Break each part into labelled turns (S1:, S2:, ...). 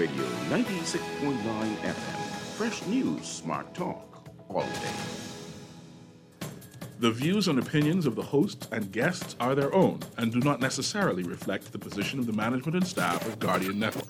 S1: Radio 96.9 FM. Fresh news, smart talk, all day. The views and opinions of the hosts and guests are their own and do not necessarily reflect the position of the management and staff of Guardian Network.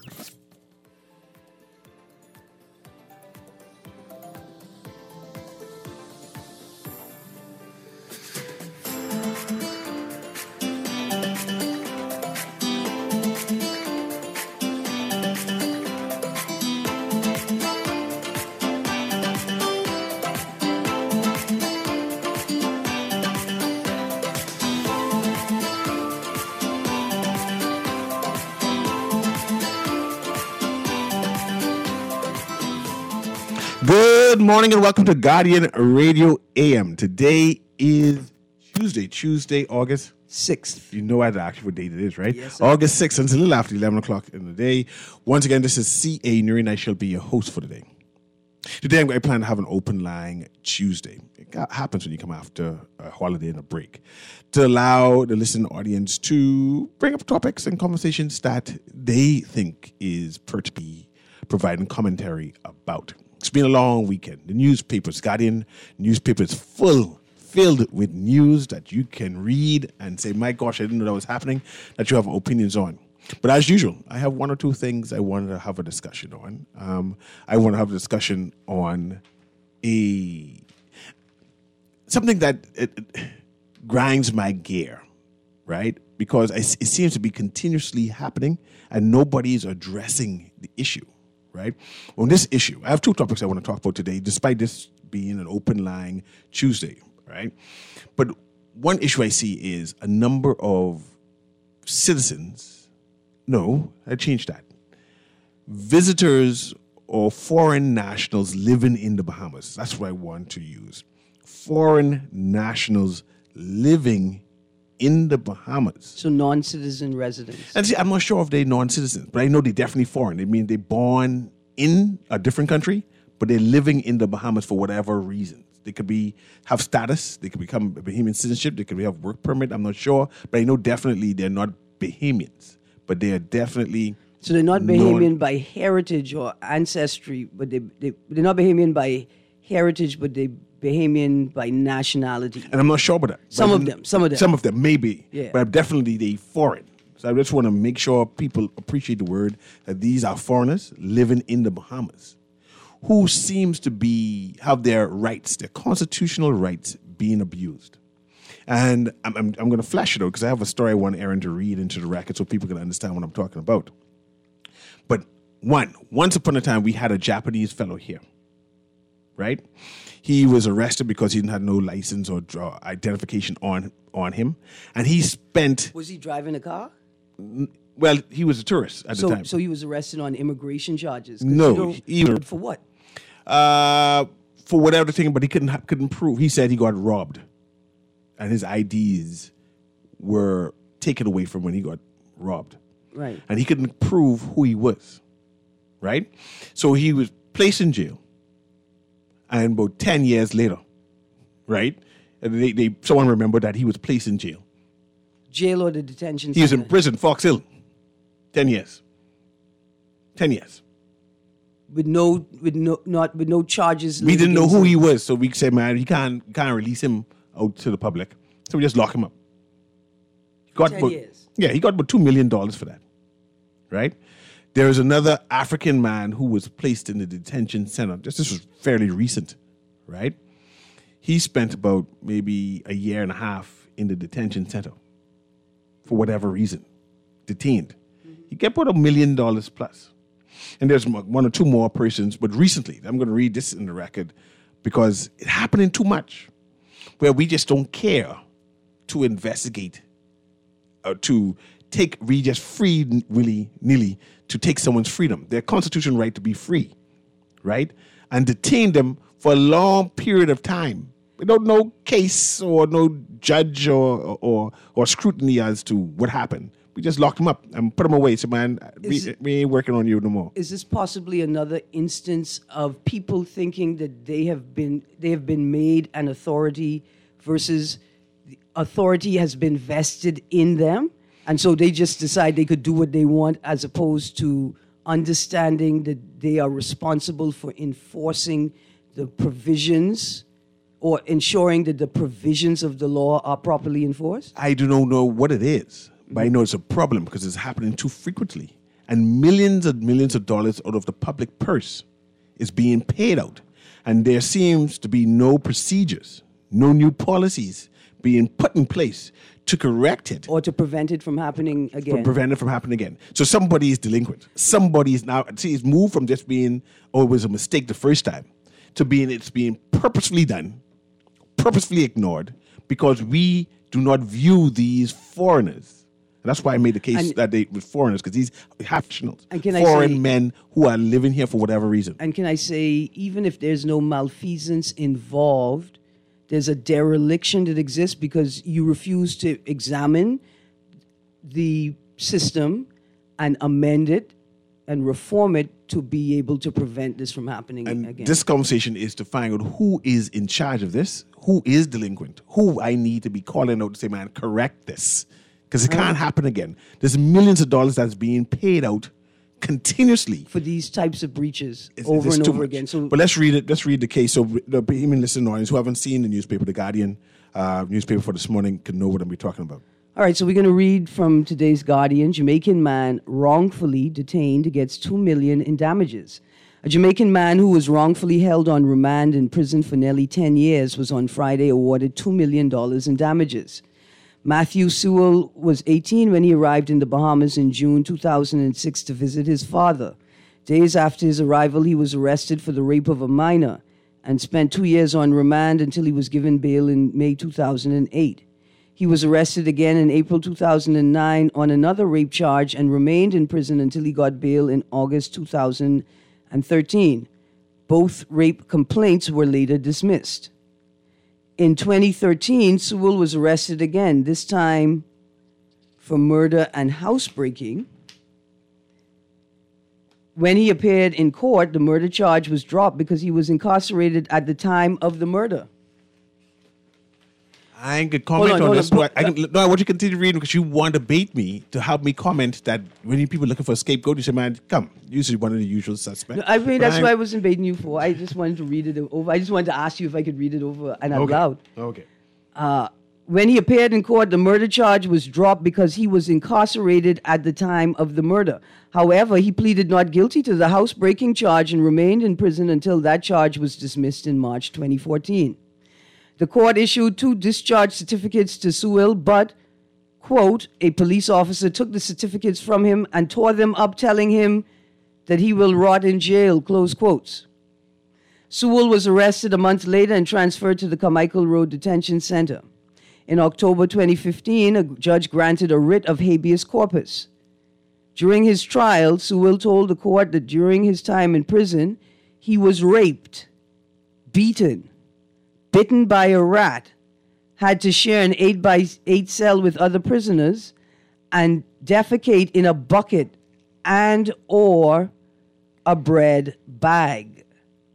S2: Good morning and welcome to Guardian Radio AM. Today is Tuesday, August 6th. You know what the actual date it is, right?
S3: Yes, sir.
S2: August 6th, until a little after 11 o'clock in the day. Once again, this is C.A. Nuri and I shall be your host for today. Today, I plan to have an open line Tuesday. It happens when you come after a holiday and a break to allow the listening audience to bring up topics and conversations that they think is pertinent to be providing commentary about. It's been a long weekend. The newspapers, Guardian newspaper is filled with news that you can read and say, my gosh, I didn't know that was happening, that you have opinions on. But as usual, I have one or two things I wanted to have a discussion on. I want to have a discussion on something that it grinds my gear, right? Because it seems to be continuously happening and nobody's addressing the issue. Right? On this issue, I have two topics I want to talk about today, despite this being an open line Tuesday, right? But one issue I see is a number of citizens, I changed that. Visitors or foreign nationals living in the Bahamas. That's what I want to use. Foreign nationals living in the Bahamas.
S3: So non-citizen residents.
S2: And see, I'm not sure if they're non-citizens, but I know they're definitely foreign. I mean, they're born in a different country, but they're living in the Bahamas for whatever reasons. They could have status. They could become Bahamian citizenship. They could have work permit. I'm not sure, but I know definitely they're not Bahamians, but they are definitely.
S3: So they're not Bahamian by heritage or ancestry, but they're not Bahamian by heritage, but they Bahamian by nationality.
S2: And I'm not sure about that.
S3: Some of them. Some of them,
S2: maybe.
S3: Yeah.
S2: But definitely they foreign. So I just want to make sure people appreciate the word that these are foreigners living in the Bahamas who seems to have their rights, their constitutional rights being abused. And I'm going to flash it out because I have a story I want Aaron to read into the record so people can understand what I'm talking about. But once upon a time, we had a Japanese fellow here, right? He was arrested because he didn't have no license or identification on him. And he spent...
S3: Was he driving a car?
S2: Well, he was a tourist at the time.
S3: So he was arrested on immigration charges?
S2: No.
S3: For what?
S2: For whatever thing, but he couldn't prove. He said he got robbed. And his IDs were taken away from when he got robbed.
S3: Right.
S2: And he couldn't prove who he was. Right? So he was placed in jail. And about 10 years later, right, someone remembered that he was placed in jail.
S3: Jail or the detention center?
S2: He was in prison, Fox Hill, 10 years. 10 years.
S3: With no charges.
S2: We didn't know who he was, so we said, man, you can't release him out to the public. So we just lock him up.
S3: 10 years.
S2: Yeah, he got about $2 million for that, right? There is another African man who was placed in the detention center. This was fairly recent, right? He spent about maybe a year and a half in the detention center for whatever reason, detained. He got about $1 million plus. And there's one or two more persons, but recently, I'm going to read this in the record because it's happening too much, where we just don't care to investigate, we just free willy-nilly to take someone's freedom, their constitutional right to be free, right? And detain them for a long period of time without no case or no judge or scrutiny as to what happened. We just locked them up and put them away. So, man, we ain't working on you no more.
S3: Is this possibly another instance of people thinking that they have been made an authority versus the authority has been vested in them? And so they just decide they could do what they want as opposed to understanding that they are responsible for enforcing the provisions or ensuring that the provisions of the law are properly enforced?
S2: I do not know what it is, but I know it's a problem because it's happening too frequently. And millions of dollars out of the public purse is being paid out. And there seems to be no procedures, no new policies being put in place to correct it.
S3: Or to prevent it from happening again.
S2: Prevent it from happening again. So somebody is delinquent. Somebody is now, see, it's moved from just being, oh, it was a mistake the first time, to being, it's being purposefully done, purposefully ignored, because we do not view these foreigners. And that's why I made the case that they with foreigners, because these half nationals, foreign men who are living here for whatever reason.
S3: And can I say, even if there's no malfeasance involved, there's a dereliction that exists because you refuse to examine the system and amend it and reform it to be able to prevent this from happening again.
S2: This conversation is to find out who is in charge of this, who is delinquent, who I need to be calling out to say, man, correct this. Because it can't happen again. There's millions of dollars that's being paid out continuously
S3: for these types of breaches over and over again. So,
S2: but let's read it. Let's read the case. So the even listening audience who haven't seen the newspaper, the Guardian newspaper for this morning, can know what I'm talking about.
S3: All right, so we're going to read from today's Guardian. Jamaican man wrongfully detained gets $2 million in damages. A Jamaican man who was wrongfully held on remand in prison for nearly 10 years was on Friday awarded $2 million in damages. Matthew Sewell was 18 when he arrived in the Bahamas in June 2006 to visit his father. Days after his arrival, he was arrested for the rape of a minor and spent 2 years on remand until he was given bail in May 2008. He was arrested again in April 2009 on another rape charge and remained in prison until he got bail in August 2013. Both rape complaints were later dismissed. In 2013, Sewell was arrested again, this time for murder and housebreaking. When he appeared in court, the murder charge was dropped because he was incarcerated at the time of the murder.
S2: I ain't gonna comment on this. I want you to continue reading because you want to bait me to help me comment that when you people looking for a scapegoat, you say, man, come, usually one of the usual suspects.
S3: No, I mean, that's what I wasn't baiting you for. I just wanted to read it over. I just wanted to ask you if I could read it over and out loud.
S2: Okay.
S3: When he appeared in court, the murder charge was dropped because he was incarcerated at the time of the murder. However, he pleaded not guilty to the housebreaking charge and remained in prison until that charge was dismissed in March 2014. The court issued 2 discharge certificates to Sewell, but, quote, a police officer took the certificates from him and tore them up, telling him that he will rot in jail, close quotes. Sewell was arrested a month later and transferred to the Carmichael Road Detention Center. In October 2015, a judge granted a writ of habeas corpus. During his trial, Sewell told the court that during his time in prison, he was raped, beaten, bitten by a rat, had to share an 8x8 cell with other prisoners, and defecate in a bucket and or a bread bag.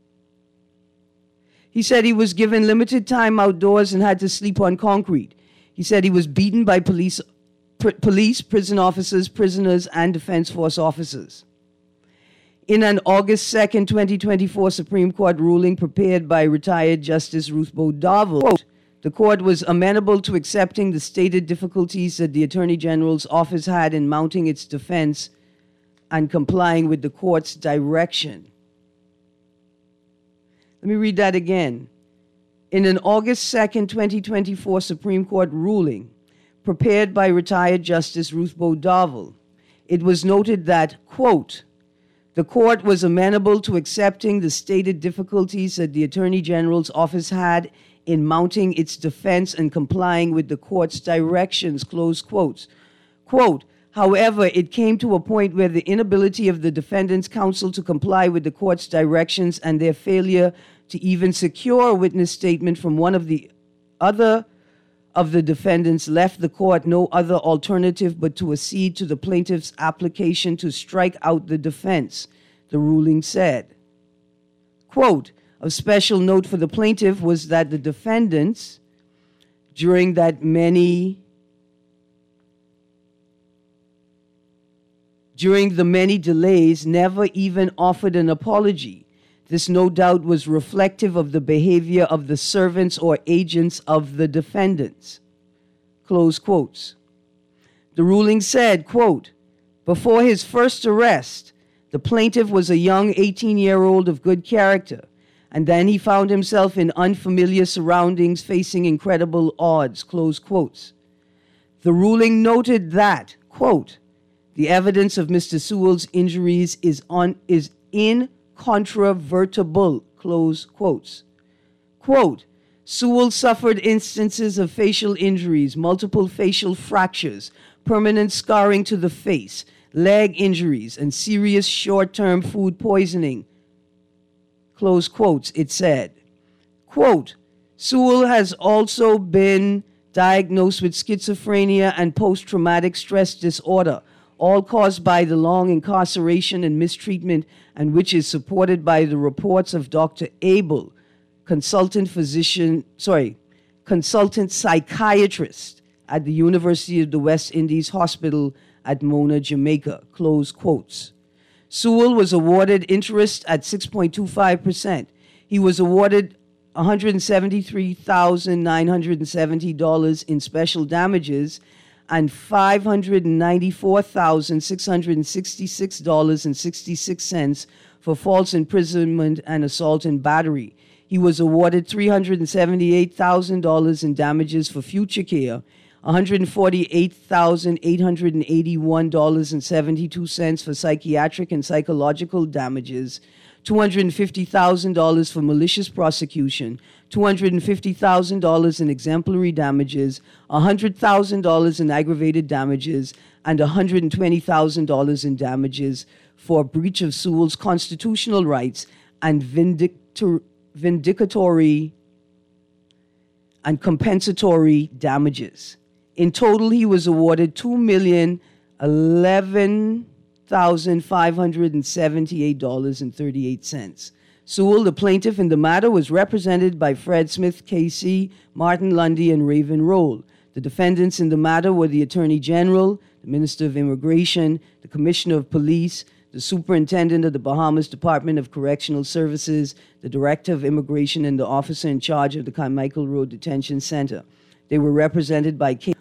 S3: He said he was given limited time outdoors and had to sleep on concrete. He said he was beaten by police, prison officers, prisoners, and Defense Force officers. In an August 2nd, 2024 Supreme Court ruling prepared by retired Justice Ruth Bo Darville, quote, the court was amenable to accepting the stated difficulties that the Attorney General's office had in mounting its defense and complying with the court's direction. Let me read that again. In an August 2nd, 2024 Supreme Court ruling prepared by retired Justice Ruth Bo Darville, it was noted that, quote, the court was amenable to accepting the stated difficulties that the Attorney General's office had in mounting its defense and complying with the court's directions, close quotes. Quote, however, it came to a point where the inability of the defendant's counsel to comply with the court's directions and their failure to even secure a witness statement from one of the other of the defendants left the court no other alternative but to accede to the plaintiff's application to strike out the defense, the ruling said. Quote, of special note for the plaintiff was that the defendants, during during the many delays, never even offered an apology. This no doubt was reflective of the behavior of the servants or agents of the defendants. Close quotes. The ruling said, quote, before his first arrest, the plaintiff was a young 18-year-old of good character, and then he found himself in unfamiliar surroundings facing incredible odds, close quotes. The ruling noted that, quote, the evidence of Mr. Sewell's injuries is incontrovertible, close quotes. Quote, Sewell suffered instances of facial injuries, multiple facial fractures, permanent scarring to the face, leg injuries, and serious short-term food poisoning. Close quotes, it said. Quote, Sewell has also been diagnosed with schizophrenia and post-traumatic stress disorder, all caused by the long incarceration and mistreatment, and which is supported by the reports of Dr. Abel, consultant psychiatrist at the University of the West Indies Hospital at Mona, Jamaica, close quotes. Sewell was awarded interest at 6.25%. He was awarded $173,970 in special damages and $594,666.66 for false imprisonment and assault and battery. He was awarded $378,000 in damages for future care, $148,881.72 for psychiatric and psychological damages, $250,000 for malicious prosecution, $250,000 in exemplary damages, $100,000 in aggravated damages, and $120,000 in damages for breach of Sewell's constitutional rights and vindicatory and compensatory damages. In total, he was awarded $2,011,578.38. Sewell, the plaintiff in the matter, was represented by Fred Smith, KC, Martin Lundy, and Raven Roll. The defendants in the matter were the Attorney General, the Minister of Immigration, the Commissioner of Police, the Superintendent of the Bahamas Department of Correctional Services, the Director of Immigration, and the officer in charge of the Carmichael Road Detention Center. They were represented by King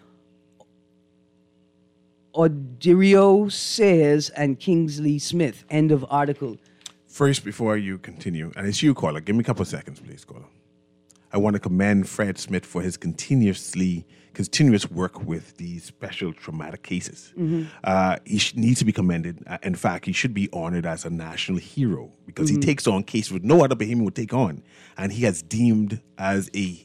S3: Odirio Sayers and Kingsley Smith. End of article.
S2: First, before you continue, and it's you, caller, give me a couple of seconds, please, caller. I want to commend Fred Smith for his continuous work with these special traumatic cases. Mm-hmm. He needs to be commended. In fact, he should be honored as a national hero because he takes on cases that no other Bahamian would take on, and he has deemed as a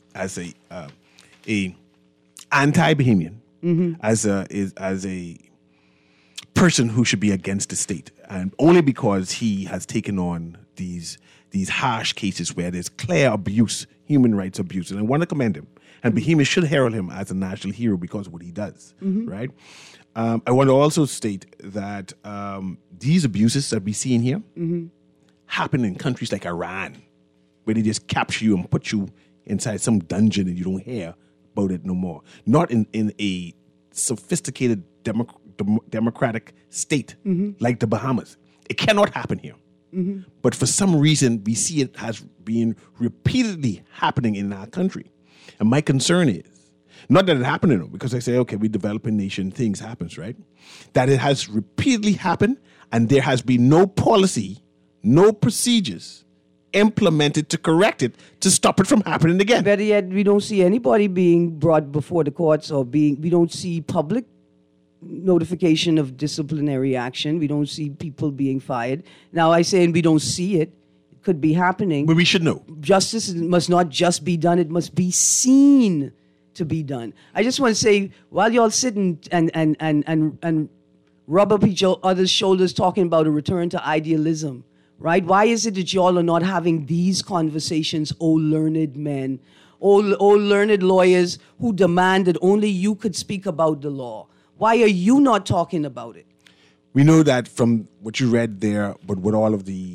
S2: anti-Bahamian, as a person who should be against the state, and only because he has taken on these harsh cases where there's clear abuse, human rights abuse, and I want to commend him. And Bahamians should herald him as a national hero because of what he does, right? I want to also state that these abuses that we see in here happen in countries like Iran, where they just capture you and put you inside some dungeon and you don't hear about it no more. Not in a sophisticated democratic state like the Bahamas. It cannot happen here. But for some reason, we see it has been repeatedly happening in our country. And my concern is, not that it happened, because I say, okay, we develop a nation, things happens, right? That it has repeatedly happened and there has been no policy, no procedures implemented to correct it, to stop it from happening again.
S3: Better yet, we don't see anybody being brought before the courts we don't see public notification of disciplinary action. We don't see people being fired. Now, I say, and we don't see it. It could be happening.
S2: But we should know. Justice
S3: must not just be done. It must be seen to be done. I just want to say, while y'all sit and rub up each other's shoulders talking about a return to idealism, right? Why is it that y'all are not having these conversations, oh learned men, oh learned lawyers who demand that only you could speak about the law? Why are you not talking about it?
S2: We know that from what you read there, but with all of the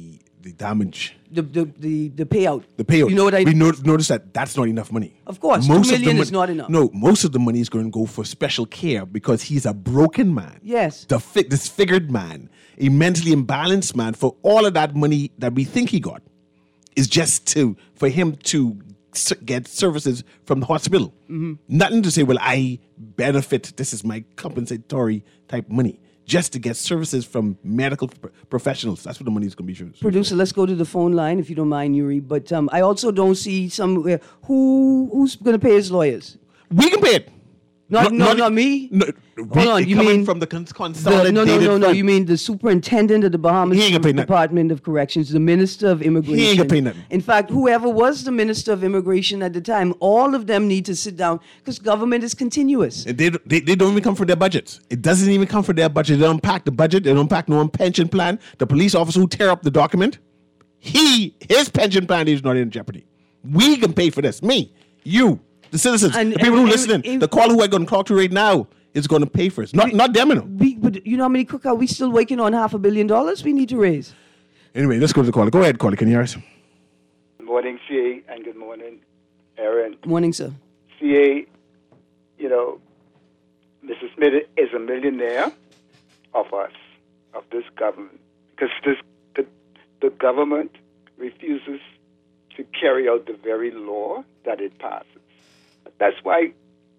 S2: the damage.
S3: The payout.
S2: The payout.
S3: You know what I
S2: We notice that that's not enough money.
S3: Of course,
S2: Most
S3: 2
S2: of the
S3: million is not enough.
S2: No, most of the money is going to go for special care because he's a broken man.
S3: Yes.
S2: Disfigured man, a mentally imbalanced man. For all of that money that we think he got is just for him to get services from the hospital.
S3: Mm-hmm.
S2: Nothing to say, well, I benefit. This is my compensatory type money. Just to get services from medical professionals. That's what the money is going to be used.
S3: Producer, let's go to the phone line if you don't mind, Yuri. But I also don't see somewhere who's going to pay his lawyers.
S2: We can pay it.
S3: Not me.
S2: No,
S3: Hold on, you mean
S2: from the consolidated
S3: no.
S2: fund.
S3: You mean the superintendent of the Bahamas
S2: He ain't gonna pay nothing.
S3: Department of Corrections, the minister of Immigration.
S2: He ain't gonna pay nothing.
S3: In fact, whoever was the minister of Immigration at the time, all of them need to sit down because government is continuous.
S2: They don't even come for their budgets. It doesn't even come for their budget. They don't pack the budget. They don't pack no one pension plan. The police officer who tear up the document, his pension plan is not in jeopardy. We can pay for this. Me, you, the citizens, the people who listening, the caller who I'm going to talk to right now is going to pay for it. Not them, you know.
S3: But you know how many cookout we still working on $500 million we need to raise.
S2: Anyway, let's go to the caller. Go ahead, caller. Can you hear us?
S4: Good morning, CA, and good morning, Aaron.
S3: Morning, sir.
S4: CA, you know, Mr. Smith is a millionaire of us, of this government, because the government refuses to carry out the very law that it passes. That's why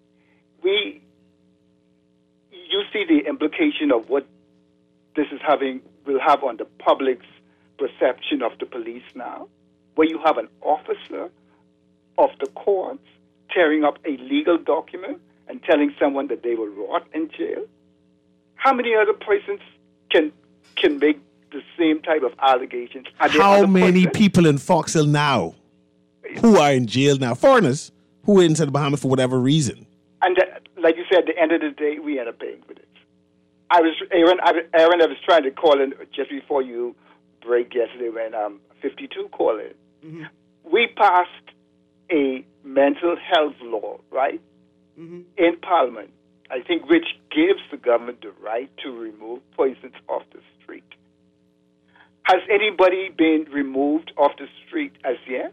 S4: you see the implication of what this will have on the public's perception of the police now, where you have an officer of the courts tearing up a legal document and telling someone that they will rot in jail. How many other persons can make the same type of allegations?
S2: How many people in Fox Hill now who are in jail now? Foreigners who are inside the Bahamas for whatever reason.
S4: And like you said, at the end of the day, we end up paying for this. Aaron, I was trying to call in just before you break yesterday when 52 called in. Mm-hmm. We passed a mental health law, right, in Parliament, I think, which gives the government the right to remove persons off the street. Has anybody been removed off the street as yet?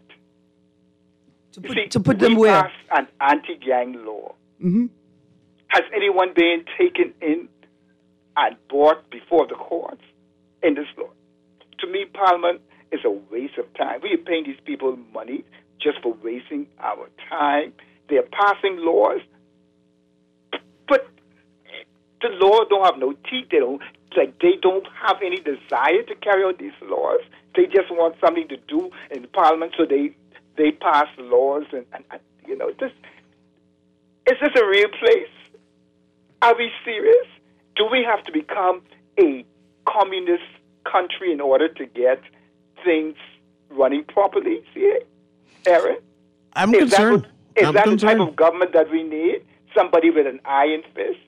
S3: To put them where?
S4: We passed an anti-gang law.
S3: Mm-hmm.
S4: Has anyone been taken in and brought before the courts in this law? To me, Parliament is a waste of time. We are paying these people money just for wasting our time. They are passing laws, but the law don't have no teeth. They don't have any desire to carry out these laws. They just want something to do in Parliament, so they pass laws and you know, this is this a real place? Are we serious? Do we have to become a communist country in order to get things running properly? See, Aaron?
S2: I'm concerned.
S4: Is that the type of government that we need? Somebody with an iron fist?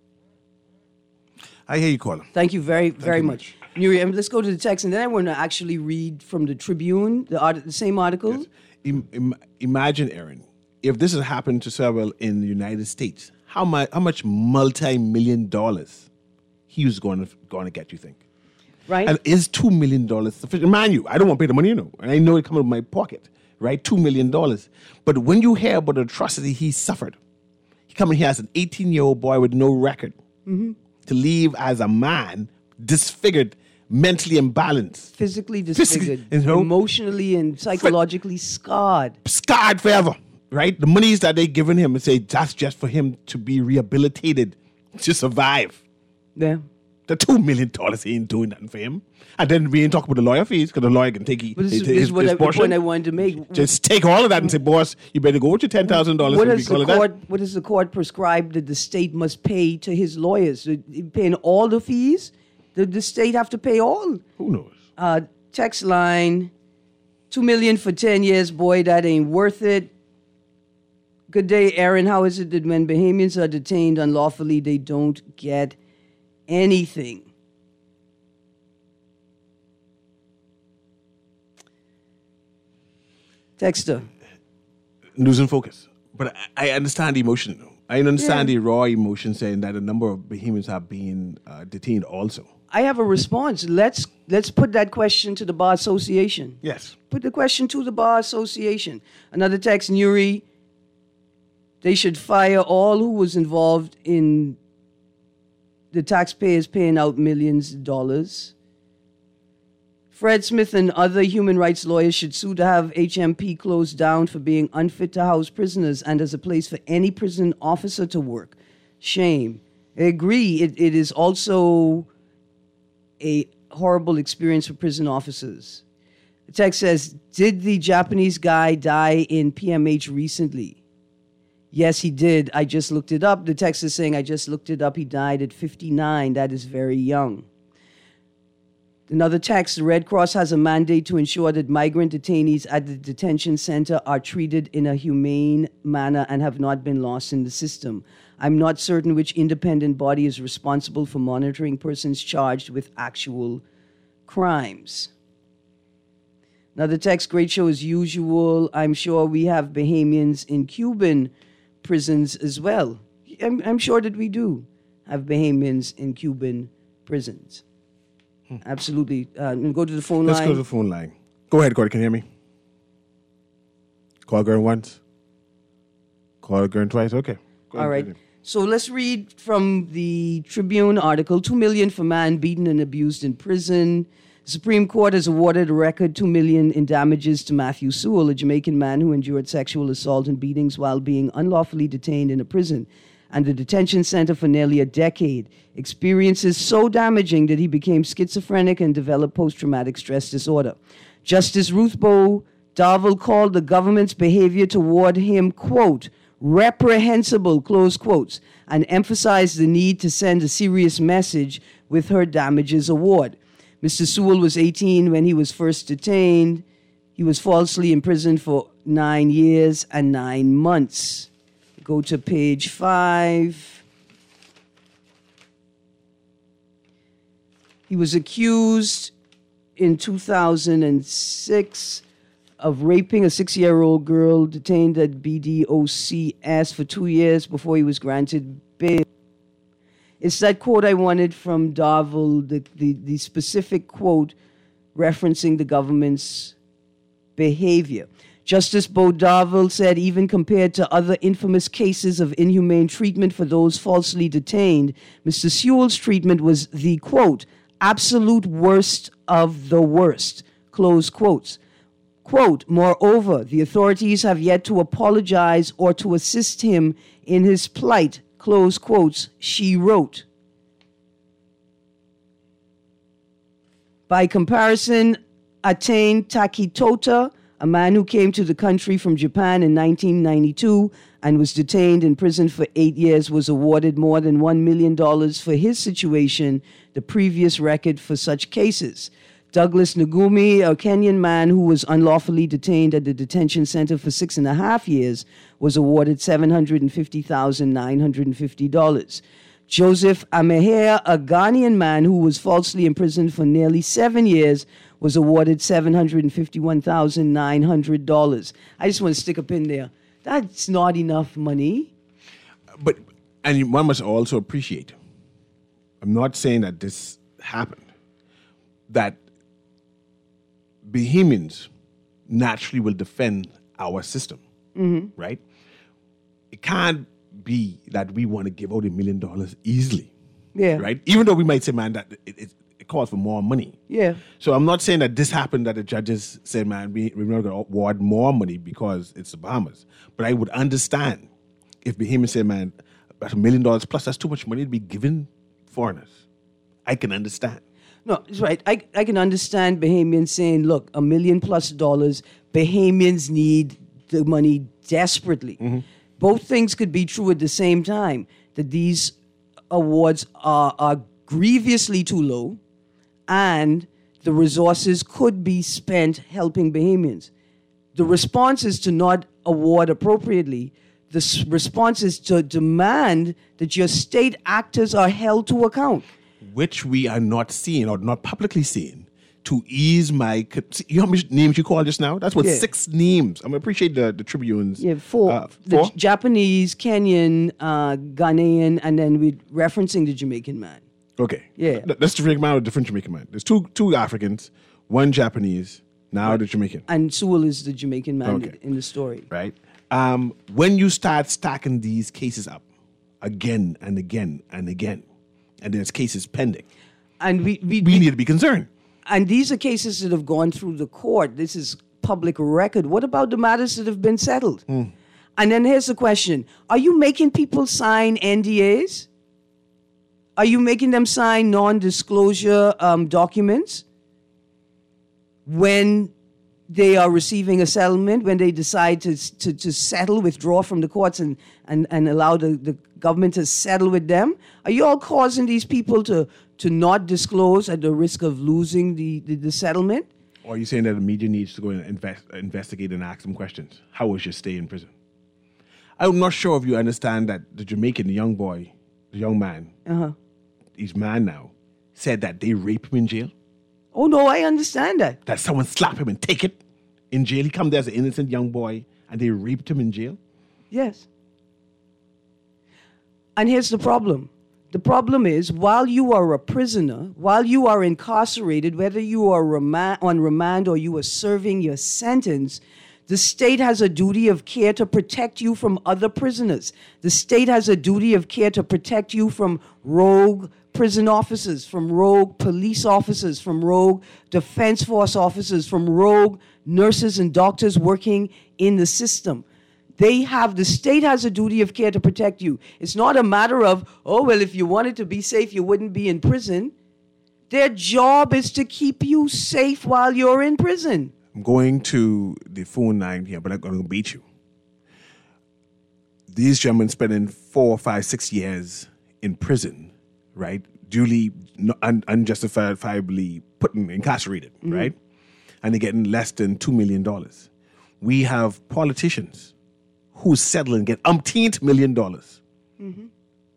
S2: I hear you, caller.
S3: Thank you very, very much. Nuri, let's go to the text, and then I want to actually read from the Tribune, the same article.
S2: Yes. Imagine, Aaron, if this had happened to Sewell in the United States, how much multi-million dollars he was going to get, you think?
S3: Right.
S2: And is $2 million sufficient? Mind you, I don't want to pay the money, you know. And I know it comes out of my pocket, right? $2 million. But when you hear about the atrocity he suffered, he come in here as an 18-year-old boy with no record to leave as a man, disfigured, mentally imbalanced.
S3: Physically disfigured,
S2: you know,
S3: emotionally and psychologically scarred. Scarred
S2: forever, right? The monies that they given him and say that's just for him to be rehabilitated, to survive.
S3: Yeah.
S2: The $2 million ain't doing nothing for him. And then we ain't talking about the lawyer fees, because the lawyer can take his
S3: the
S2: portion.
S3: point I wanted to make.
S2: Just take all of that and say, boss, you better go with your $10,000.
S3: What does the court prescribe that the state must pay to his lawyers? Paying all the fees? The state have to pay all?
S2: Who knows?
S3: Text line, $2 million for 10 years. Boy, that ain't worth it. Good day, Aaron. How is it that when Bahamians are detained unlawfully, they don't get anything? Texter.
S2: Losing focus. But I understand the emotion. I understand the raw emotion saying that a number of Bahamians have been detained also.
S3: I have a response. Let's put that question to the Bar Association.
S2: Yes.
S3: Put the question to the Bar Association. Another text, Nuri, they should fire all who was involved in the taxpayers paying out millions of dollars. Fred Smith and other human rights lawyers should sue to have HMP closed down for being unfit to house prisoners and as a place for any prison officer to work. Shame. I agree. It is also a horrible experience for prison officers. The text says, did the Japanese guy die in PMH recently? Yes, he did. I just looked it up. The text is saying, I just looked it up. He died at 59. That is very young. Another text, the Red Cross has a mandate to ensure that migrant detainees at the detention center are treated in a humane manner and have not been lost in the system. I'm not certain which independent body is responsible for monitoring persons charged with actual crimes. Another text, great show as usual. I'm sure we have Bahamians in Cuban prisons as well. I'm sure that we do have Bahamians in Cuban prisons. Absolutely. Go to the phone line.
S2: Let's go to the phone line. Go ahead, Corey. Can you hear me? Call Gern once. Call Gern twice. Okay. Go
S3: All
S2: ahead,
S3: right. So let's read from the Tribune article, $2 million for man beaten and abused in prison. The Supreme Court has awarded a record $2 million in damages to Matthew Sewell, a Jamaican man who endured sexual assault and beatings while being unlawfully detained in a prison and the detention center for nearly a decade. Experiences so damaging that he became schizophrenic and developed post-traumatic stress disorder. Justice Ruth Bo Darville called the government's behavior toward him, quote, reprehensible, close quotes, and emphasized the need to send a serious message with her damages award. Mr. Sewell was 18 when he was first detained. He was falsely imprisoned for 9 years and 9 months. Go to page 5. He was accused in 2006 of raping a 6-year-old girl detained at BDOCS for 2 years before he was granted bail. It's that quote I wanted from Darville, the specific quote referencing the government's behavior. Justice Bo Darville said, even compared to other infamous cases of inhumane treatment for those falsely detained, Mr. Sewell's treatment was the, quote, absolute worst of the worst, close quotes. Quote, moreover, the authorities have yet to apologize or to assist him in his plight, close quotes, she wrote. By comparison, Atane Takitota, a man who came to the country from Japan in 1992 and was detained in prison for 8 years, was awarded more than $1 million for his situation, the previous record for such cases. Douglas Ngumi, a Kenyan man who was unlawfully detained at the detention center for 6.5 years, was awarded $750,950. Joseph Ameher, a Ghanaian man who was falsely imprisoned for nearly 7 years, was awarded $751,900. I just want to stick a pin there. That's not enough money.
S2: But, and one must also appreciate, I'm not saying that this happened, that Bahamians naturally will defend our system, right? It can't be that we want to give out $1 million easily, right? Even though we might say, man, that it calls for more money.
S3: Yeah.
S2: So I'm not saying that this happened that the judges said, man, we're not going to award more money because it's the Bahamas. But I would understand if Bahamians say, man, about $1 million plus, that's too much money to be given foreigners. I can understand.
S3: No, it's right. I can understand Bahamians saying, look, $1 million plus, Bahamians need the money desperately. Mm-hmm. Both things could be true at the same time, that these awards are grievously too low and the resources could be spent helping Bahamians. The response is to not award appropriately. The response is to demand that your state actors are held to account.
S2: Which we are not seeing or not publicly seeing to ease my... You know how many names you called just now? That's what, 6 names. I appreciate the Tribunes.
S3: Yeah, 4. The Japanese, Kenyan, Ghanaian, and then we're referencing the Jamaican man.
S2: Okay.
S3: Yeah.
S2: That's Jamaican man or different Jamaican man? There's two Africans, one Japanese, now the Jamaican.
S3: And Sewell is the Jamaican man
S2: Okay.
S3: in the story.
S2: Right? When you start stacking these cases up again and again and again, and there's cases pending,
S3: And we
S2: need to be concerned.
S3: and these are cases that have gone through the court. This is public record. What about the matters that have been settled? And then here's the question. Are you making people sign NDAs? Are you making them sign non-disclosure documents when they are receiving a settlement, when they decide to settle, withdraw from the courts and allow the government to settle with them? Are you all causing these people to not disclose at the risk of losing the settlement?
S2: Or are you saying that the media needs to go and investigate and ask them questions? How was your stay in prison? I'm not sure if you understand that the Jamaican, the young boy, the young man, he's man now, said that they raped him in jail.
S3: Oh, no, I understand that.
S2: That someone slapped him and take it in jail. He come there as an innocent young boy and they raped him in jail.
S3: Yes. And here's the problem. The problem is, while you are a prisoner, while you are incarcerated, whether you are on remand or you are serving your sentence, the state has a duty of care to protect you from other prisoners. The state has a duty of care to protect you from rogue prison officers, from rogue police officers, from rogue defense force officers, from rogue nurses and doctors working in the system. The state has a duty of care to protect you. It's not a matter of, oh, well, if you wanted to be safe, you wouldn't be in prison. Their job is to keep you safe while you're in prison.
S2: I'm going to the phone line here, but I'm going to beat you. These gentlemen spending 4, 5, 6 years in prison, right? Duly, unjustifiably incarcerated, right? And they're getting less than $2 million. We have politicians who settle and get umpteenth $1 million.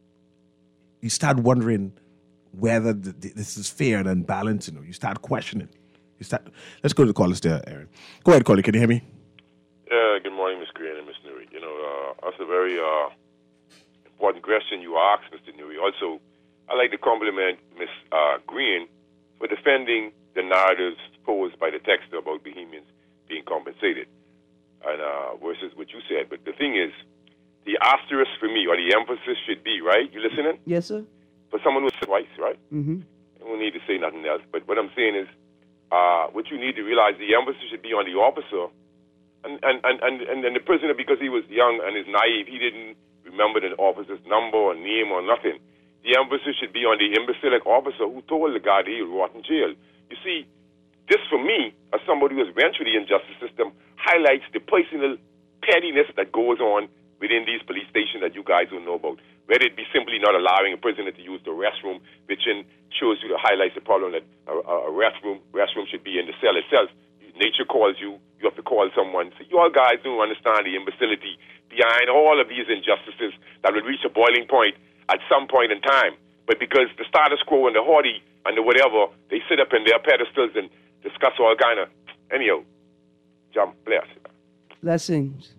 S2: You start wondering whether this is fair and balanced. You start questioning. Let's go to the callers there, Aaron. Go ahead, caller. Can you hear me?
S5: Good morning, Ms. Green and Ms. Newey. That's a very important question you asked, Mr. Newey. Also, I'd like to compliment Ms. Green for defending the narratives posed by the texter about Bahamians being compensated, and versus what you said. But the thing is, the asterisk for me, or the emphasis should be, right? You listening?
S3: Yes, sir.
S5: For someone who's twice, right?
S3: Mm-hmm.
S5: I don't need to say nothing else. But what I'm saying is, what you need to realize, the emphasis should be on the officer and the prisoner, because he was young and is naive. He didn't remember the officer's number or name or nothing. The emphasis should be on the imbecilic officer who told the guy that he would rot in jail. You see, this for me, as somebody who has went through the injustice system, highlights the personal pettiness that goes on within these police stations that you guys don't know about. Whether it be simply not allowing a prisoner to use the restroom, which shows you, highlights the problem that a restroom should be in the cell itself. Nature calls you, you have to call someone. So you all guys don't understand the imbecility behind all of these injustices that will reach a boiling point at some point in time. But because the status quo and the haughty and the whatever, they sit up in their pedestals and discuss all kind of, anyhow, jump, bless.
S3: Blessings.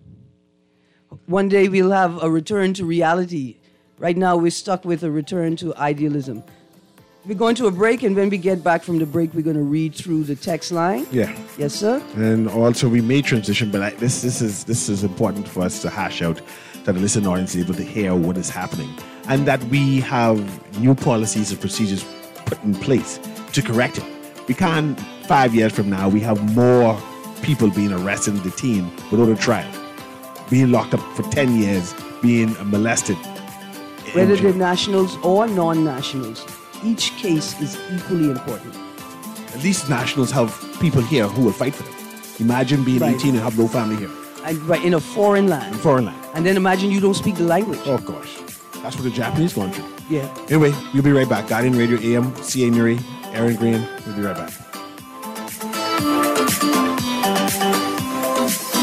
S3: One day we'll have a return to reality. Right now we're stuck with a return to idealism. We're going to a break, and when we get back from the break, we're going to read through the text line.
S2: Yeah.
S3: Yes, sir.
S2: And also we may transition, but this is important for us to hash out, that the listening audience is able to hear what is happening, and that we have new policies and procedures put in place to correct it. We can't, 5 years from now, we have more people being arrested and detained without a trial, being locked up for 10 years, being molested.
S3: Whether they're nationals or non-nationals, each case is equally important.
S2: At least nationals have people here who will fight for them. Imagine being 18 and have no family here.
S3: And right in a foreign land. And then imagine you don't speak the language.
S2: Oh, gosh. That's what the Japanese gone through.
S3: Yeah.
S2: Anyway, we'll be right back. Guardian Radio AM, C.A. Nuri, Aaron Green. We'll be right back.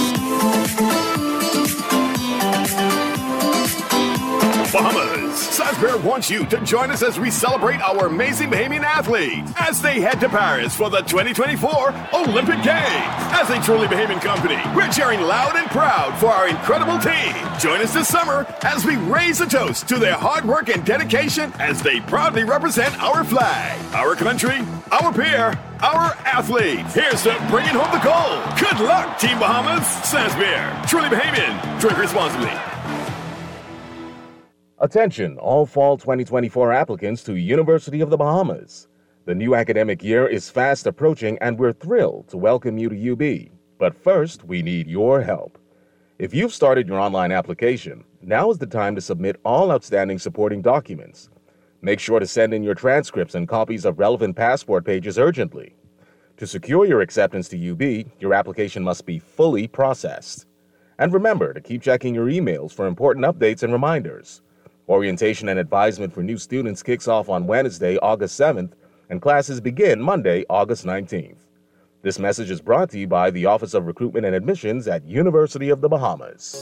S6: Bahamas, San Bear wants you to join us as we celebrate our amazing Bahamian athletes as they head to Paris for the 2024 Olympic Games. As a truly Bahamian company, we're cheering loud and proud for our incredible team. Join us this summer as we raise a toast to their hard work and dedication as they proudly represent our flag, our country, our peer, our athletes. Here's to bringing home the gold. Good luck, Team Bahamas. Sans Beer, truly Bahamian. Drink responsibly.
S7: Attention, all fall 2024 applicants to University of the Bahamas. The new academic year is fast approaching and we're thrilled to welcome you to UB. But first, we need your help. If you've started your online application, now is the time to submit all outstanding supporting documents. Make sure to send in your transcripts and copies of relevant passport pages urgently. To secure your acceptance to UB, your application must be fully processed. And remember to keep checking your emails for important updates and reminders. Orientation and advisement for new students kicks off on Wednesday, August 7th, and classes begin Monday, August 19th. This message is brought to you by the Office of Recruitment and Admissions at University of the Bahamas.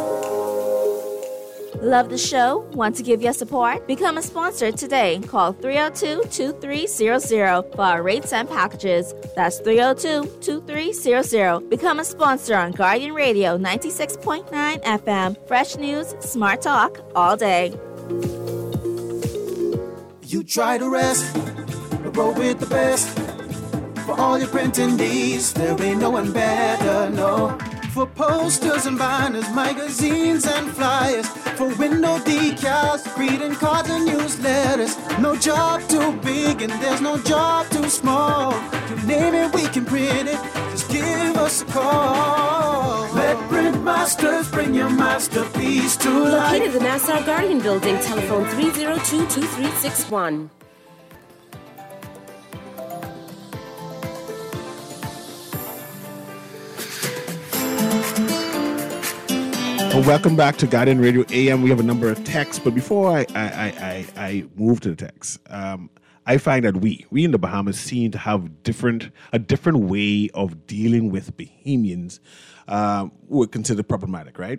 S8: Love the show? Want to give your support? Become a sponsor today. Call 302-2300 for our rates and packages. That's 302-2300. Become a sponsor on Guardian Radio 96.9 FM. Fresh news, smart talk, all day.
S9: You try to rest, but roll with the best. For all your printing needs, there ain't no one better, no. For posters and banners, magazines and flyers, for window decals, greeting cards and newsletters. No job too big and there's no job too small. You name it, we can print it. Just give us a call. Let Print Masters bring your masterpiece to life.
S10: Located in the Nassau Guardian Building, telephone 302-2361.
S2: Well, welcome back to Guardian Radio AM. We have a number of texts, but before I move to the texts, I find that we in the Bahamas seem to have a different way of dealing with Bahamians who would consider problematic, right?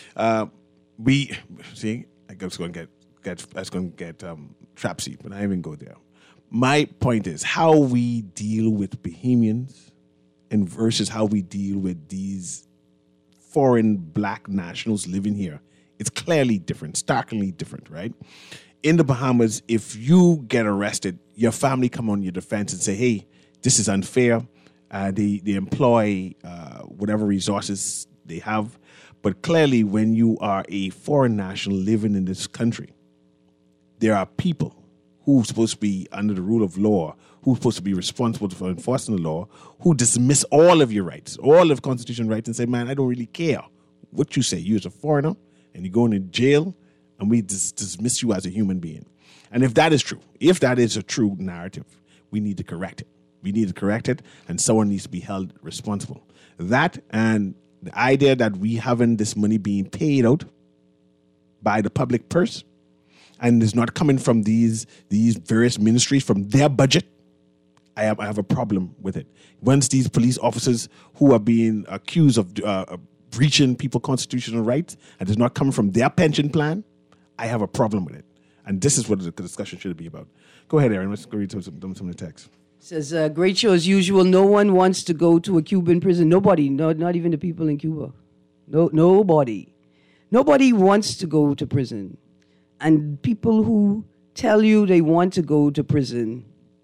S2: We see, I guess going to get trapsy, but I even go there. My point is how we deal with Bahamians and versus how we deal with these foreign black nationals living here. It's clearly different, starkly different, right? In the Bahamas, if you get arrested, your family come on your defense and say, hey, this is unfair. They employ whatever resources they have. But clearly, when you are a foreign national living in this country, there are people who are supposed to be under the rule of law, who are supposed to be responsible for enforcing the law, who dismiss all of your rights, all of constitutional rights, and say, man, I don't really care what you say. You're a foreigner, and you're going to jail, and we dismiss you as a human being. And if that is true, if that is a true narrative, we need to correct it. We need to correct it, and someone needs to be held responsible. That and the idea that we having this money being paid out by the public purse, and it's not coming from these various ministries, from their budget, I have a problem with it. Once these police officers who are being accused of breaching people's constitutional rights and it's not coming from their pension plan, I have a problem with it. And this is what the discussion should be about. Go ahead, Aaron. Let's go read some of the text.
S3: Says, great show as usual. No one wants to go to a Cuban prison. Nobody, not even the people in Cuba. Nobody. Nobody wants to go to prison. And people who tell you they want to go to prison,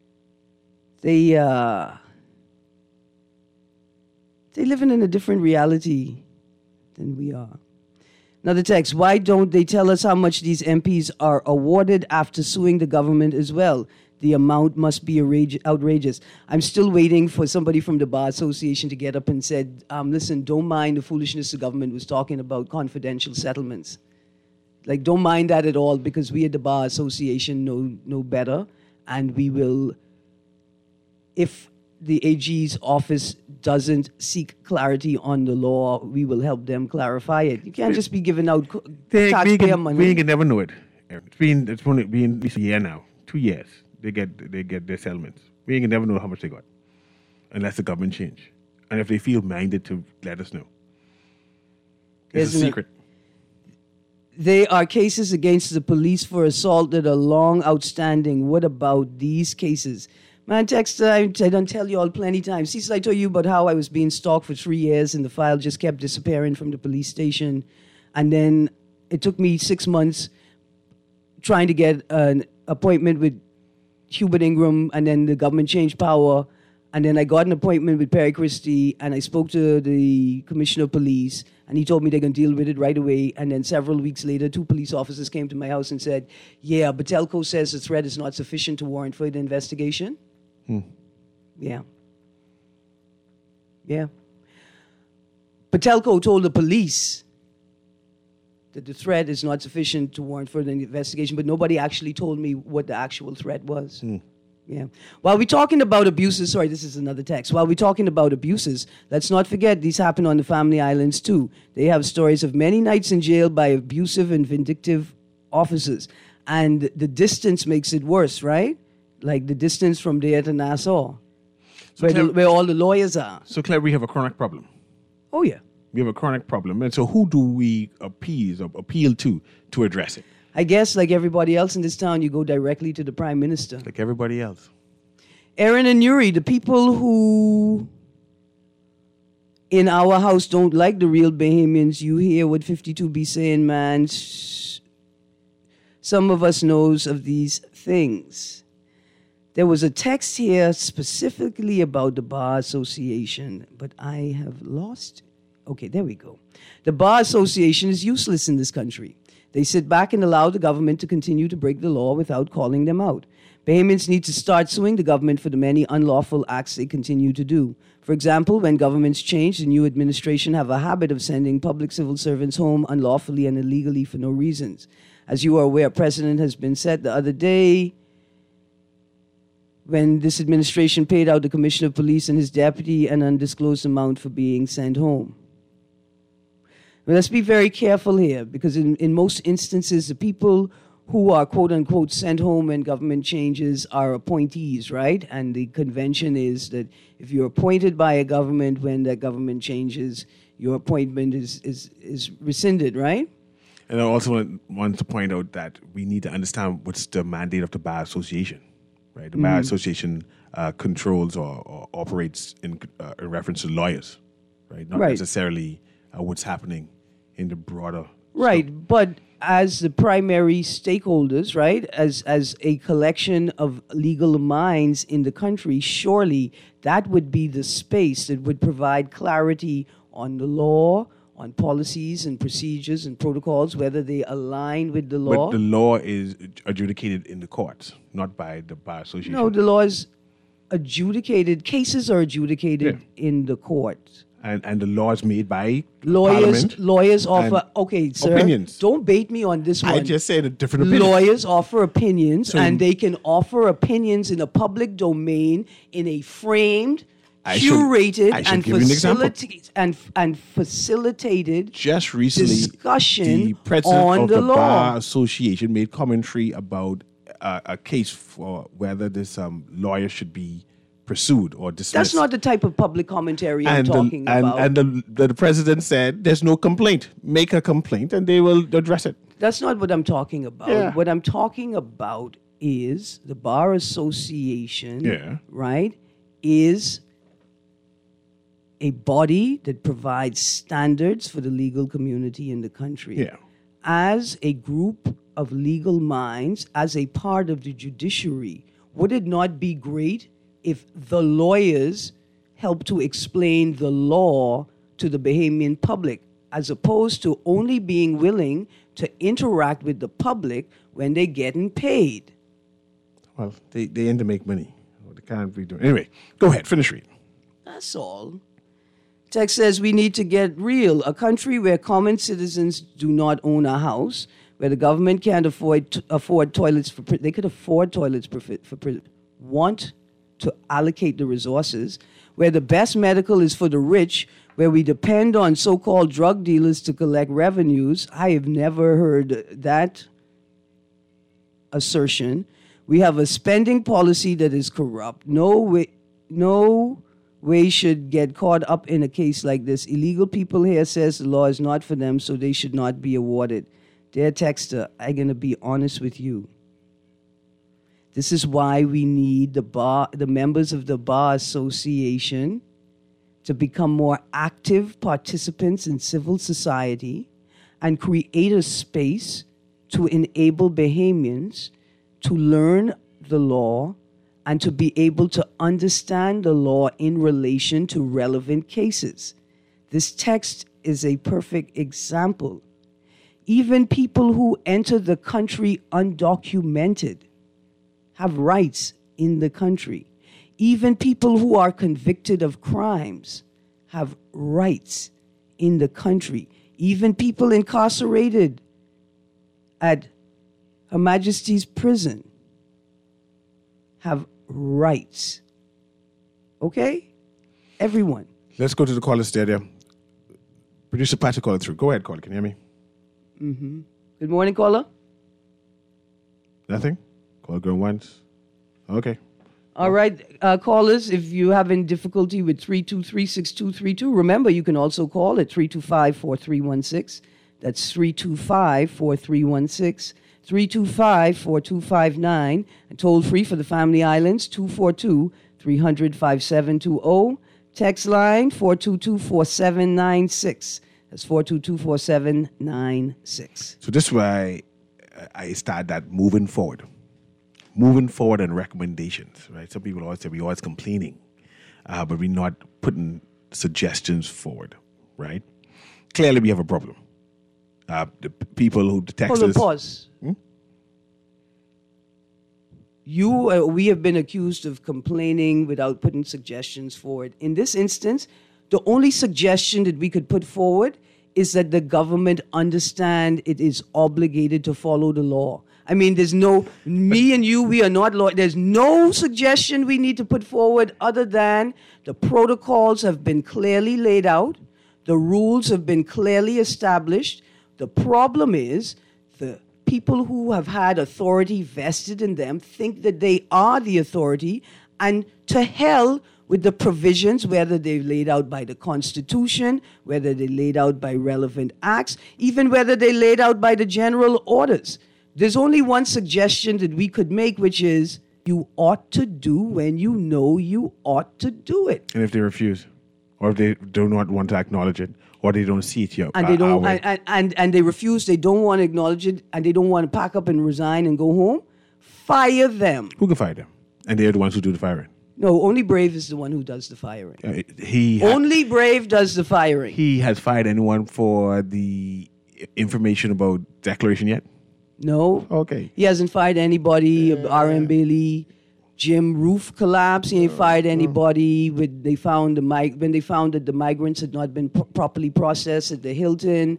S3: they living in a different reality than we are. Another text, why don't they tell us how much these MPs are awarded after suing the government as well? The amount must be outrageous. I'm still waiting for somebody from the Bar Association to get up and said, listen, don't mind the foolishness the government was talking about confidential settlements. Like, don't mind that at all, because we at the Bar Association know better, and we will, if the AG's office doesn't seek clarity on the law, we will help them clarify it. You can't just be giving out taxpayer money.
S2: We can never know it. It's only been a year now, 2 years. They get their settlements. We can never know how much they got unless the government change, and if they feel minded to let us know. It's a secret.
S3: They are cases against the police for assault that are long outstanding. What about these cases? Man, Dexter, I don't tell you all plenty times. See, I told you about how I was being stalked for 3 years and the file just kept disappearing from the police station. And then it took me 6 months trying to get an appointment with Hubert Ingram, and then the government changed power. And then I got an appointment with Perry Christie, and I spoke to the commissioner of police, and he told me they're going to deal with it right away. And then several weeks later, 2 police officers came to my house and said, yeah, Batelco says the threat is not sufficient to warrant further investigation. Yeah. Batelco told the police that the threat is not sufficient to warrant further investigation, but nobody actually told me what the actual threat was. Yeah. While we're talking about abuses, sorry, this is another text. While we're talking about abuses, let's not forget these happen on the Family Islands too. They have stories of many nights in jail by abusive and vindictive officers. And the distance makes it worse, right? Like the distance from there to Nassau, where all the lawyers are.
S2: So, Claire, we have a chronic problem.
S3: Oh, yeah.
S2: We have a chronic problem. And so who do we appeal to address it?
S3: I guess, like everybody else in this town, you go directly to the Prime Minister.
S2: Like everybody else.
S3: Aaron and Yuri, the people who in our house don't like the real Bahamians, you hear what 52 be saying, man. Some of us knows of these things. There was a text here specifically about the Bar Association, but I have lost. Okay, there we go. The Bar Association is useless in this country. They sit back and allow the government to continue to break the law without calling them out. Bahamians need to start suing the government for the many unlawful acts they continue to do. For example, when governments change, the new administration have a habit of sending public civil servants home unlawfully and illegally for no reasons. As you are aware, President has been set the other day when this administration paid out the Commissioner of Police and his deputy an undisclosed amount for being sent home. But let's be very careful here, because in most instances, the people who are quote-unquote sent home when government changes are appointees, right? And the convention is that if you're appointed by a government when that government changes, your appointment is rescinded, right?
S2: And I also want to point out that we need to understand what's the mandate of the Bar Association, right? The Bar Association controls or operates in reference to lawyers, right? Not necessarily what's happening in the broader...
S3: Right,
S2: scope.
S3: but as the primary stakeholders, right, as a collection of legal minds in the country, surely that would be the space that would provide clarity on the law, on policies and procedures and protocols, whether they align with the law.
S2: But the law is adjudicated in the courts, not by the Bar Association.
S3: No, the law is adjudicated, cases are adjudicated in the courts.
S2: And the laws made by Parliament.
S3: Lawyers offer, okay, sir,
S2: opinions.
S3: Don't bait me on this one.
S2: I just said a different opinion.
S3: Lawyers offer opinions, and they can offer opinions in a public domain in a framed, curated, and facilitated
S2: just recently,
S3: discussion
S2: the president
S3: on
S2: of
S3: the
S2: the
S3: law.
S2: Bar Association made commentary about a case for whether this lawyer should be pursued or dismissed.
S3: That's not the type of public commentary I'm talking about.
S2: And the president said, there's no complaint. Make a complaint and they will address it.
S3: That's not what I'm talking about.
S2: Yeah.
S3: What I'm talking about is the Bar Association, right, is a body that provides standards for the legal community in the country.
S2: Yeah.
S3: As a group of legal minds, as a part of the judiciary, would it not be great if the lawyers help to explain the law to the Bahamian public, as opposed to only being willing to interact with the public when they're getting paid?
S2: Well, they aim to make money. They can't be doing. Anyway, go ahead, finish reading.
S3: That's all. Text says we need to get real. A country where common citizens do not own a house, where the government can't afford toilets for they could afford toilets for want to allocate the resources, where the best medical is for the rich, where we depend on so-called drug dealers to collect revenues. I have never heard that assertion. We have a spending policy that is corrupt. No way should get caught up in a case like this. Illegal people here says the law is not for them, so they should not be awarded. Dear texter, I'm going to be honest with you. This is why we need the members of the Bar Association to become more active participants in civil society and create a space to enable Bahamians to learn the law and to be able to understand the law in relation to relevant cases. This text is a perfect example. Even people who enter the country undocumented have rights in the country. Even people who are convicted of crimes have rights in the country. Even people incarcerated at Her Majesty's prison have rights. Okay? Everyone.
S2: Let's go to the caller stadium. Producer Patrick called through. Go ahead, caller. Can you hear me?
S3: Mm-hmm. Good morning, caller.
S2: Nothing? Caller going once? Okay.
S3: All right, callers, if you're having difficulty with 323-6232, remember you can also call at 325-4316. That's 325-4316. 325-4259, and toll free for the Family Islands, 242-300-5720. Text line 422-4796. That's 422-4796.
S2: So this is why I start that moving forward. Moving forward and recommendations, right? Some people always say we're always complaining, but we're not putting suggestions forward, right? Clearly we have a problem. The people who the text
S3: Hold on, pause. We have been accused of complaining without putting suggestions forward. In this instance, the only suggestion that we could put forward is that the government understand it is obligated to follow the law. I mean, there's no, me and you, we are not lawyers. There's no suggestion we need to put forward other than the protocols have been clearly laid out. The rules have been clearly established. The problem is the people who have had authority vested in them think that they are the authority, and to hell with the provisions, whether they're laid out by the Constitution, whether they're laid out by relevant acts, even whether they're laid out by the general orders. There's only one suggestion that we could make, which is you ought to do when you know you ought to do it.
S2: And if they refuse, or if they do not want to acknowledge it, or they don't see it here,
S3: and they don't, and they refuse, they don't want to acknowledge it, and they don't want to pack up and resign and go home, fire them.
S2: Who can fire them? And they're the ones who do the firing.
S3: No, only Brave is the one who does the firing.
S2: Only
S3: Brave does the firing.
S2: He has fired anyone for the information about declaration yet?
S3: No.
S2: Okay.
S3: He hasn't fired anybody. R.M. Bailey, Jim roof collapse. He ain't fired anybody. When they found that the migrants had not been properly processed at the Hilton.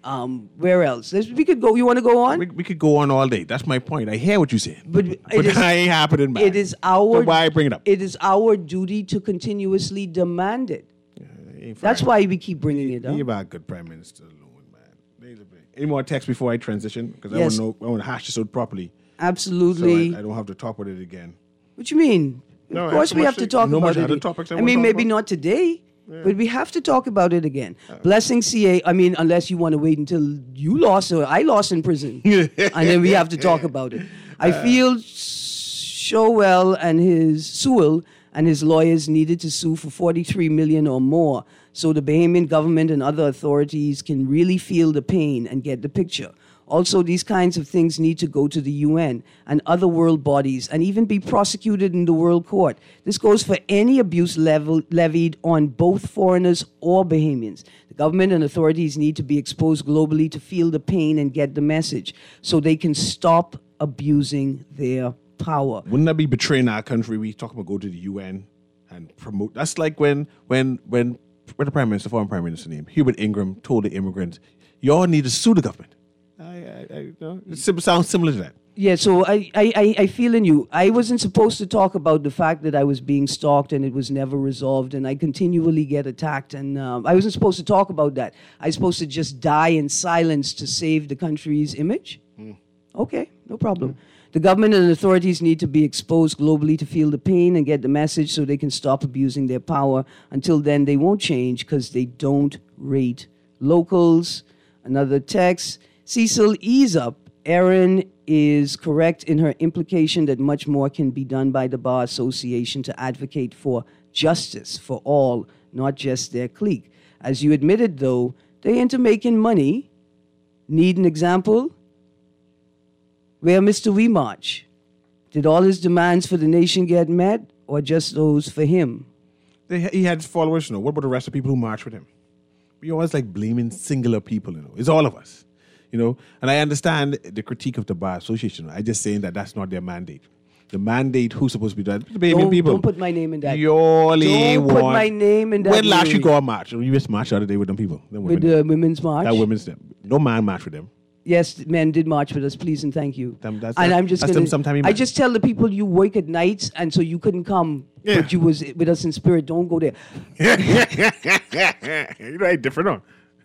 S3: Where else? We could go. You want to go on?
S2: We could go on all day. That's my point. I hear what you're saying.
S3: But
S2: I ain't happening, man.
S3: It is our.
S2: So why bring it up?
S3: It is our duty to continuously demand it. That's why we keep bringing it up.
S2: Be about good Prime Minister alone, man. Any more text before I transition? Because
S3: yes.
S2: I want to hash this out properly.
S3: Absolutely.
S2: So I don't have to talk about it again.
S3: What you mean?
S2: No,
S3: of course we have to talk about it.
S2: Other topics
S3: I mean, maybe not today. Yeah. But we have to talk about it again. Blessing CA, I mean, unless you want to wait until you lost or I lost in prison. And then we have to talk about it. I feel Sewell and his lawyers needed to sue for $43 million or more so the Bahamian government and other authorities can really feel the pain and get the picture. Also, these kinds of things need to go to the UN and other world bodies and even be prosecuted in the World Court. This goes for any abuse levied on both foreigners or Bahamians. The government and authorities need to be exposed globally to feel the pain and get the message so they can stop abusing their power.
S2: Wouldn't that be betraying our country? We talk about go to the UN and promote. That's like when the Prime Minister, former Prime Minister name, Hubert Ingram, told the immigrants, you all need to sue the government. It sounds similar to that.
S3: Yeah, so I feel in you. I wasn't supposed to talk about the fact that I was being stalked and it was never resolved and I continually get attacked. And I wasn't supposed to talk about that. I was supposed to just die in silence to save the country's image. Okay, no problem. The government and authorities need to be exposed globally to feel the pain and get the message so they can stop abusing their power. Until then, they won't change because they don't rate locals. Another text. Cecil, ease up. Erin is correct in her implication that much more can be done by the Bar Association to advocate for justice for all, not just their clique. As you admitted, though, they into making money. Need an example? Where Mr. We March? Did all his demands for the nation get met, or just those for him?
S2: He had followers, What about the rest of the people who march with him? We always like blaming singular people, It's all of us, And I understand the critique of the Bar Association. I just saying that that's not their mandate. The mandate, who's supposed to be done? The Bahamian people.
S3: Don't put my name in that.
S2: Don't
S3: put my name in that.
S2: When last you go on march? You just marched the other day with them people.
S3: With the women's march?
S2: That women's, no man march with them.
S3: Yes, men did march with us, please and thank you.
S2: I'm just going
S3: I just tell the people you work at nights and so you couldn't come, but you was with us in spirit. Don't go there.
S2: Different.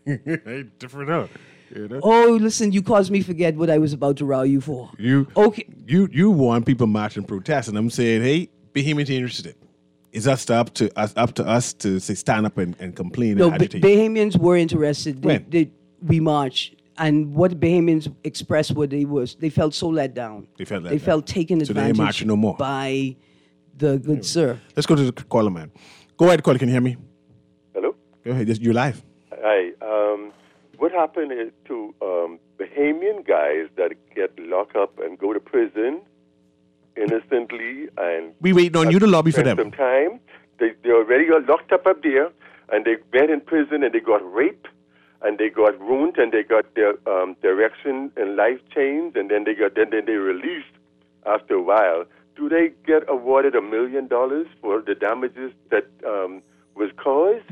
S3: Oh, listen, you caused me forget what I was about to row you for.
S2: Okay. You want people march and protest, and I'm saying, hey, Bahamians ain't interested. It's up to us to say stand up and complain and agitate.
S3: Bahamians were interested. We marched. And what Bahamians expressed they felt so let down. They felt taken advantage
S2: they march no more.
S3: by the good sir.
S2: Let's go to the caller, man. Go ahead, caller. Can you hear me?
S11: Hello?
S2: Go ahead. You're live.
S11: Hi. What happened is to Bahamian guys that get locked up and go to prison innocently, and
S2: we waiting on you to lobby for them.
S11: Some time. They already got locked up there, and they went in prison and they got raped. And they got ruined, and they got their direction and life changed, and then they released after a while. Do they get awarded $1 million for the damages that was caused?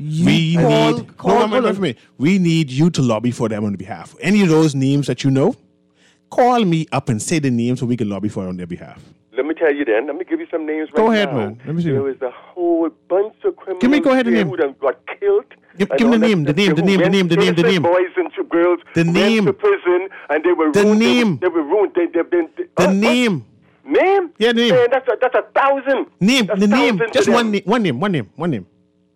S2: We need you to lobby for them on their behalf. Any of those names that you know, call me up and say the names so we can lobby for on their behalf.
S11: Let me tell you then. Let me give you some names right now.
S2: Go ahead, man. Let me see.
S11: There was a whole bunch of criminals
S2: go ahead and name.
S11: who got killed.
S2: Give me the name. The name.
S11: Boys and girls went to prison and they were ruined. They were ruined.
S2: The name.
S11: Name?
S2: Yeah, name.
S11: Man, that's 1,000.
S2: Name. The name. Just one name. One name.
S11: One name.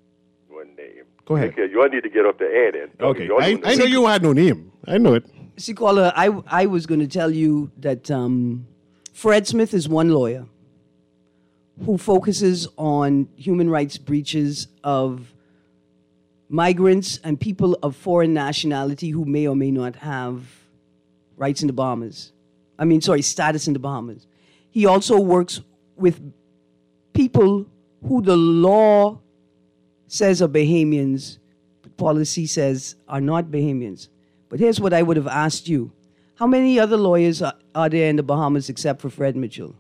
S2: Go ahead.
S11: Okay, you all need to get up the air then.
S2: Okay. I know you had no name. I know it.
S3: See, caller, I was going to tell you that Fred Smith is one lawyer who focuses on human rights breaches of migrants and people of foreign nationality who may or may not have rights in the Bahamas. Status in the Bahamas. He also works with people who the law says are Bahamians, but policy says are not Bahamians. But here's what I would have asked you. How many other lawyers are there in the Bahamas except for Fred Mitchell?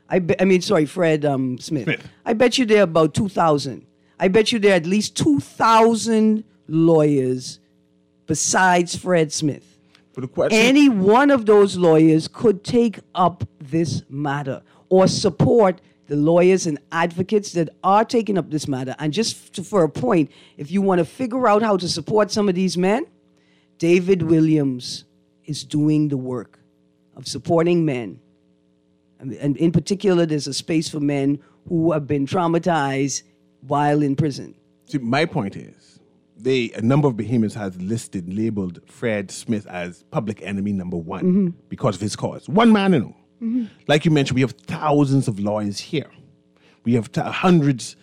S3: Fred Smith. I bet you there are about 2,000. I bet you there are at least 2,000 lawyers besides Fred Smith. Any one of those lawyers could take up this matter or support the lawyers and advocates that are taking up this matter. And for a point, if you want to figure out how to support some of these men, David Williams is doing the work of supporting men. And in particular, there's a space for men who have been traumatized while in prison.
S2: See, my point is, a number of Bahamians has labeled Fred Smith as public enemy number one because of his cause. One man, Like you mentioned, we have thousands of lawyers here. We have 400,000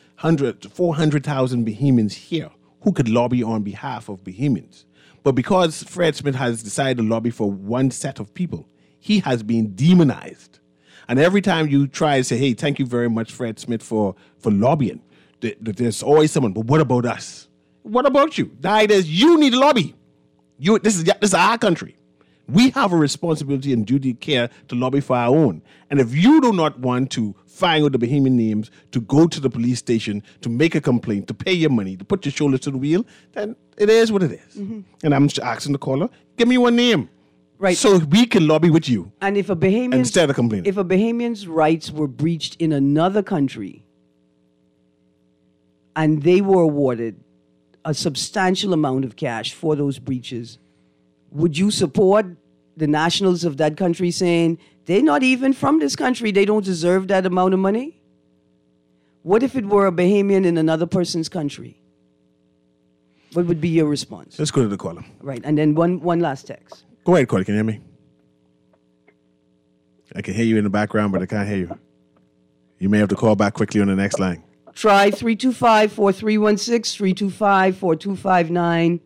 S2: Bahamians here who could lobby on behalf of Bahamians. But because Fred Smith has decided to lobby for one set of people, he has been demonized. And every time you try to say, hey, thank you very much, Fred Smith, for lobbying, there's always someone, but what about us? What about you? You need to lobby. This is our country. We have a responsibility and duty of care to lobby for our own. And if you do not want to find out the Bahamian names, to go to the police station, to make a complaint, to pay your money, to put your shoulders to the wheel, then it is what it is. And I'm just asking the caller, give me one name.
S3: Right.
S2: So we can lobby with you.
S3: And if a Bahamian,
S2: instead of complaining.
S3: If a Bahamian's rights were breached in another country and they were awarded a substantial amount of cash for those breaches, would you support the nationals of that country saying, they're not even from this country, they don't deserve that amount of money? What if it were a Bahamian in another person's country? What would be your response?
S2: Let's go to the caller.
S3: Right, and then one last text.
S2: Go ahead, Cordy. Can you hear me? I can hear you in the background, but I can't hear you. You may have to call back quickly on the next line.
S3: Try 325-4316, 325-4259,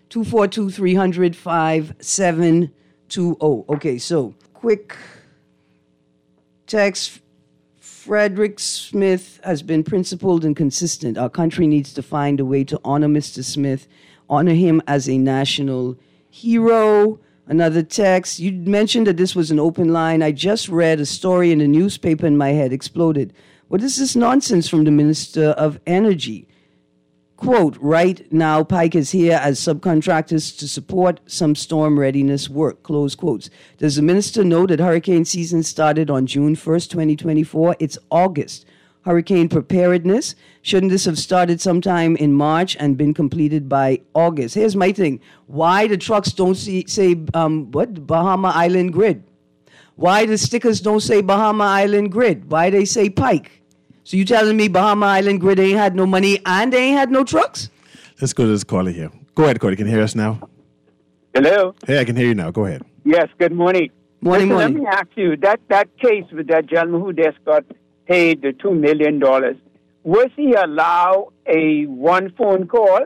S3: 242-300-5720. Okay, so quick text. Frederick Smith has been principled and consistent. Our country needs to find a way to honor Mr. Smith, honor him as a national hero. Another text. You mentioned that this was an open line. I just read a story in the newspaper and my head exploded. What is this nonsense from the Minister of Energy? Quote, right now, Pike is here as subcontractors to support some storm readiness work, close quotes. Does the minister know that hurricane season started on June 1st, 2024? It's August. Hurricane preparedness, shouldn't this have started sometime in March and been completed by August? Here's my thing. Why the trucks don't say Bahama Island Grid? Why the stickers don't say Bahama Island Grid? Why they say Pike? So you telling me Bahama Island Grid ain't had no money and they ain't had no trucks?
S2: Let's go to this caller here. Go ahead, Cordy. Can you hear us now?
S12: Hello?
S2: Hey, I can hear you now. Go ahead.
S12: Yes, good morning.
S3: Morning.
S12: Let me ask you, that case with that gentleman who just got paid the $2 million, was he allowed a one phone call?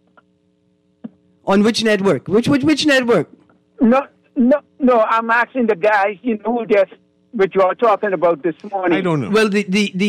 S3: On which network? Which network?
S12: No, I'm asking the guys, who just, what you are talking about this morning.
S2: I don't know.
S3: Well, the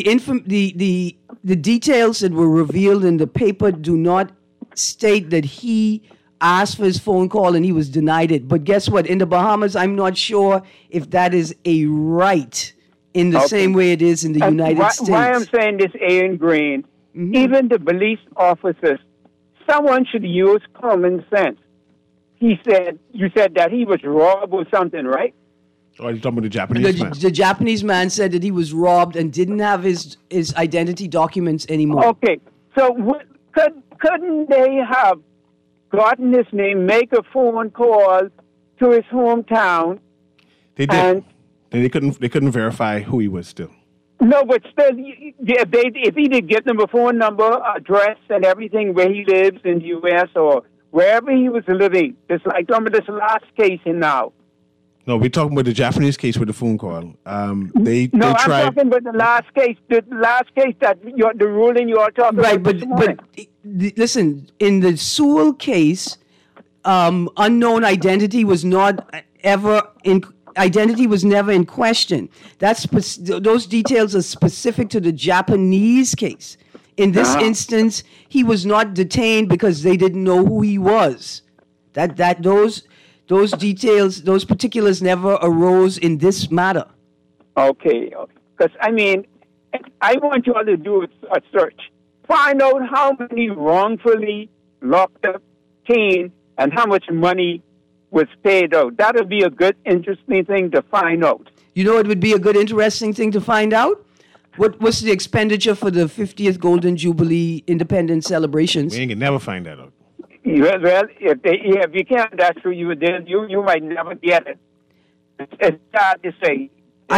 S3: details that were revealed in the paper do not state that he asked for his phone call and he was denied it. But guess what? In the Bahamas, I'm not sure if that is a right in the same way it is in the United States.
S12: Why I'm saying this, Aaron Green, even the police officers, someone should use common sense. You said that he was robbed or something, right?
S2: Oh, you're talking about the Japanese man.
S3: The Japanese man said that he was robbed and didn't have his identity documents anymore.
S12: Okay, so couldn't they have gotten his name, make a phone call to his hometown?
S2: They did. They couldn't verify who he was still.
S12: No, but still, if he did give them a phone number, address, and everything where he lives in the U.S. or wherever he was living, it's like this last case now.
S2: No, we're talking about the Japanese case with the phone call.
S12: I'm talking about the last case. The last case that the ruling you are talking about. Right,
S3: but listen, in the Sewell case, unknown identity was not ever in. Identity was never in question. Those details are specific to the Japanese case. In this instance, he was not detained because they didn't know who he was. Those details, those particulars never arose in this matter.
S12: Okay. Because, I want you all to do a search. Find out how many wrongfully locked up teens and how much money was paid out. That would be a good, interesting thing to find out.
S3: You know, it would be a good, interesting thing to find out? What was the expenditure for the 50th Golden Jubilee Independence celebrations?
S2: We ain't gonna never find that out.
S12: Well, if you can't, that's true. You might never get it. It's hard to say.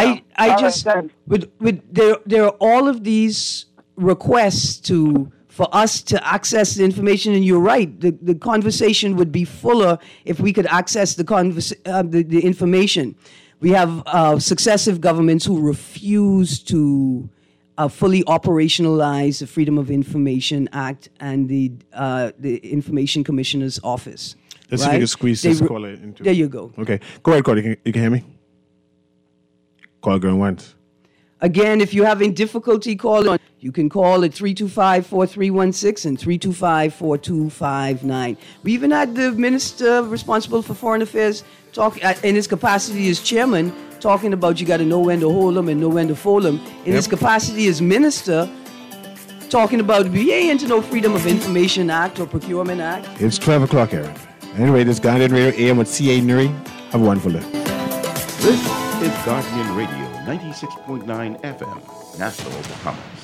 S3: There are all of these requests for us to access the information, and you're right. The conversation would be fuller if we could access the information. We have successive governments who refuse to fully operationalize the Freedom of Information Act and the Information Commissioner's Office.
S2: Let's see if we can squeeze this caller into.
S3: There you go.
S2: Okay, go ahead, Cordy. You can hear me? Call going once.
S3: Again, if you're having difficulty calling, you can call at 325-4316 and 325-4259. We even had the minister responsible for foreign affairs talk in his capacity as chairman, talking about you got to know when to hold them and know when to fold them. In his capacity as minister, talking about we ain't into no Freedom of Information Act or Procurement Act.
S2: It's 12 o'clock, Aaron. Anyway, this is Guardian Radio AM with C.A. Nuri. Have a wonderful day.
S1: This is Guardian Radio 96.9 FM, Nassau, Bahamas.